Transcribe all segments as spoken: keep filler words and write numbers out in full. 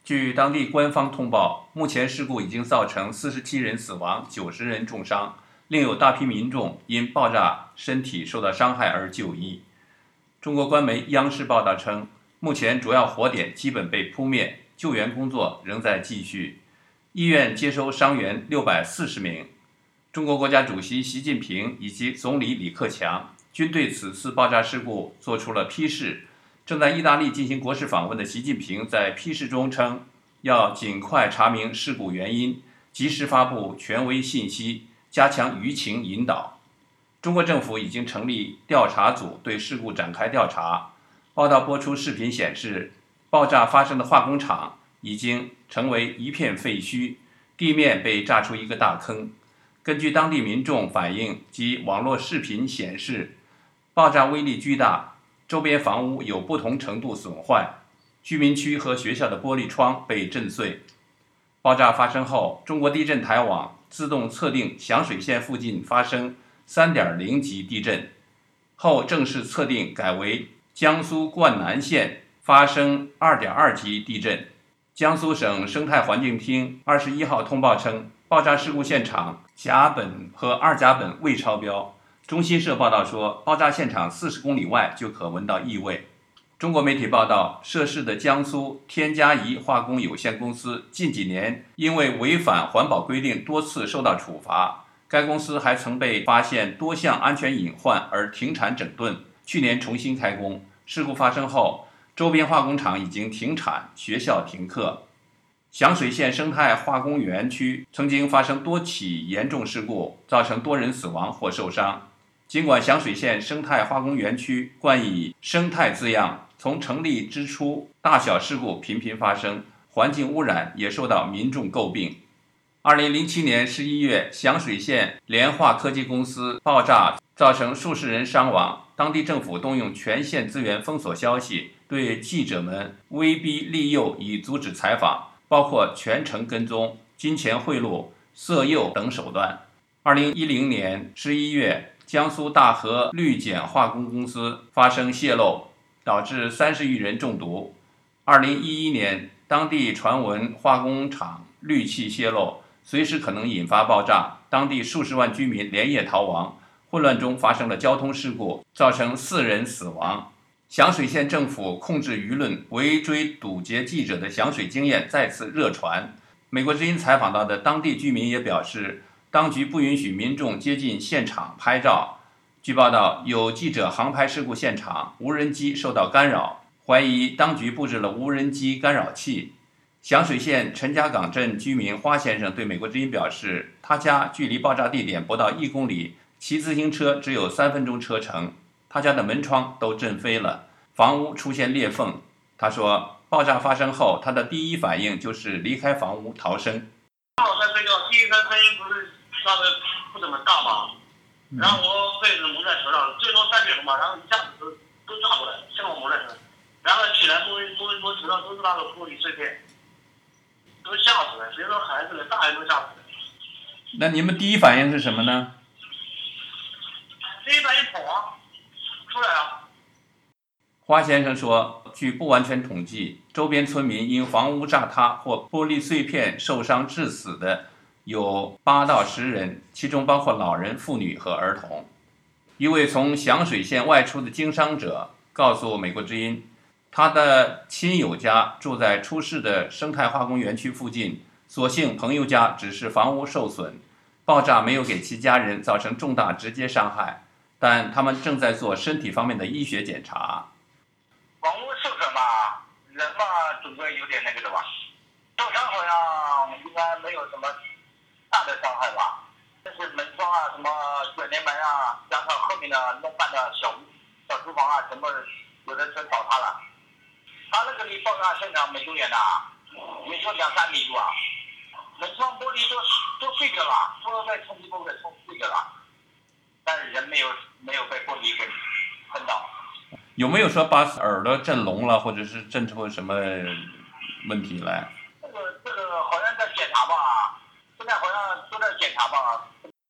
据当地官方通报，目前事故已经造成四十七人死亡，九十人重伤，另有大批民众因爆炸身体受到伤害而就医。中国官媒央视报道称，目前主要火点基本被扑灭，救援工作仍在继续。医院接收伤员六百四十名。中国国家主席习近平以及总理李克强均对此次爆炸事故作出了批示。正在意大利进行国事访问的习近平在批示中称，要尽快查明事故原因，及时发布权威信息，加强舆情引导。中国政府已经成立调查组对事故展开调查。报道播出视频显示，爆炸发生的化工厂已经成为一片废墟，地面被炸出一个大坑。根据当地民众反映及网络视频显示，爆炸威力巨大，周边房屋有不同程度损坏，居民区和学校的玻璃窗被震碎。爆炸发生后，中国地震台网自动测定响水县附近发生 三点零 级地震，后正式测定改为江苏灌南县发生 二点二 级地震。江苏省生态环境厅二十一号通报称，爆炸事故现场甲苯和二甲苯未超标。中新社报道说，爆炸现场四十公里外就可闻到异味。中国媒体报道，涉事的江苏天嘉宜化工有限公司近几年因为违反环保规定多次受到处罚，该公司还曾被发现多项安全隐患而停产整顿，去年重新开工。事故发生后，周边化工厂已经停产，学校停课。响水县生态化工园区曾经发生多起严重事故，造成多人死亡或受伤。尽管响水县生态化工园区冠以生态字样，从成立之初，大小事故频频发生，环境污染也受到民众诟病。二零零七年十一月，响水县联化科技公司爆炸，造成数十人伤亡。当地政府动用全县资源封锁消息，对记者们威逼利诱以阻止采访，包括全程跟踪、金钱贿赂、色诱等手段。二零一零年十一月，江苏大和氯碱化工公司发生泄漏，导致三十余人中毒。二零一一年，当地传闻化工厂氯气泄漏，随时可能引发爆炸，当地数十万居民连夜逃亡，混乱中发生了交通事故，造成四人死亡。响水县政府控制舆论、围追堵截记者的响水经验再次热传。美国之音采访到的当地居民也表示，当局不允许民众接近现场拍照。据报道，有记者航拍事故现场，无人机受到干扰，怀疑当局布置了无人机干扰器。响水县陈家岗镇居民花先生对美国之音表示，他家距离爆炸地点不到一公里，骑自行车只有三分钟车程，他家的门窗都震飞了，房屋出现裂缝。他说，爆炸发生后，他的第一反应就是离开房屋逃生。 我在睡觉，第一声声音不是那个不怎么大嘛，然后我被子蒙在头上，最多三秒嘛，然后一下子都都炸过来，像我蒙在头上，然后起来摸一摸一摸头上都是那个玻璃碎片，都吓死了，别说孩子了，大人都吓死了。 那你们第一反应是什么呢？ 第一反应跑啊，出来了。 花先生说，据不完全统计，周边村民因房屋炸塌或玻璃碎片受伤致死的有八到十人，其中包括老人、妇女和儿童。一位从响水县外出的经商者告诉美国之音，他的亲友家住在出事的生态化工园区附近，所幸朋友家只是房屋受损，爆炸没有给其家人造成重大直接伤害，但他们正在做身体方面的医学检查。 房屋受损嘛，人嘛总归有点那个的吧。受伤好像应该没有什么大的伤害吧，但是门窗啊、什么卷帘门啊，加上后面的弄半的小小厨房啊，全部有的全倒塌了。他那个离爆炸现场没多远的，也就两三米路啊。门窗玻璃都都碎掉了，都被冲击波给冲碎掉了，但是人没有没有被玻璃给喷到。 有没有说把耳朵震聋了，或者是震出什么问题来？ 这个这个好像在检查吧，现在好像都在检查吧。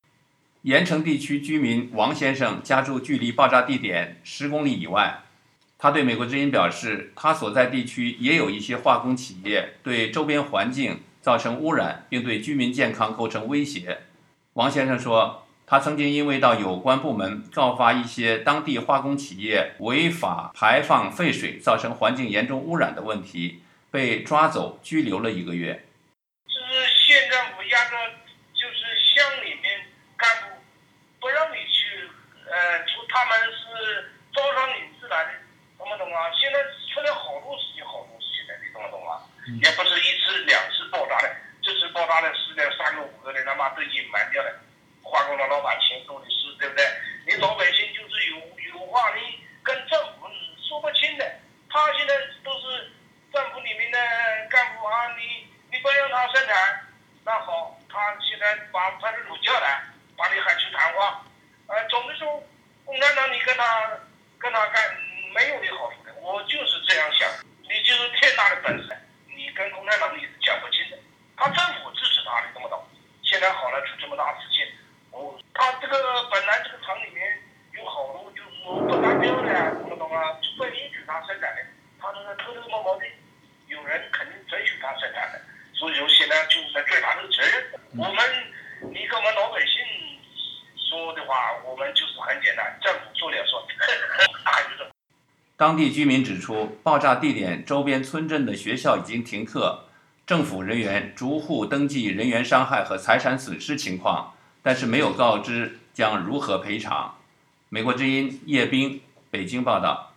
盐城地区居民王先生家住距离爆炸地点十公里以外， 他对美国之音表示，他所在地区也有一些化工企业对周边环境造成污染，并对居民健康构成威胁。王先生说，他曾经因为到有关部门告发一些当地化工企业违法排放废水，造成环境严重污染的问题，被抓走拘留了一个月。 就是县政府压根就是乡里面干部不让你去，呃，出他们是招商引资来的，懂不懂啊？现在出来好多事情，好多事情的，你懂不懂啊？嗯、也不是一次两次爆炸的，这次爆炸的死了三个五个的，他妈都隐瞒掉了。化工的老板钱多的是，对不对？你老百姓就是有有话你跟政府说不清的，他现在都是政府里面的干部啊，你你不让他生产，那好，他现在把派出所叫来，把你喊去谈话，呃，总的说，共产党你跟他跟他干没有你好处的，我就是这样想，你就是天大的本事，你跟共产党你是讲不清的，他政府支持他，你懂不懂？现在好了，出这么大事情。哦，他这个本来这个厂里面有好多就是说不达标的，懂不懂啊？就不允许他生产的，他这个偷偷摸摸的，有人肯定准许他生产的，所以说现在就是在追他的责任。我们，你跟我们老百姓说的话，我们就是很简单，政府说了算，大于这。 当地居民指出，爆炸地点周边村镇的学校已经停课，政府人员逐户登记人员伤害和财产损失情况。但是没有告知将如何赔偿。美国之音叶冰北京报道。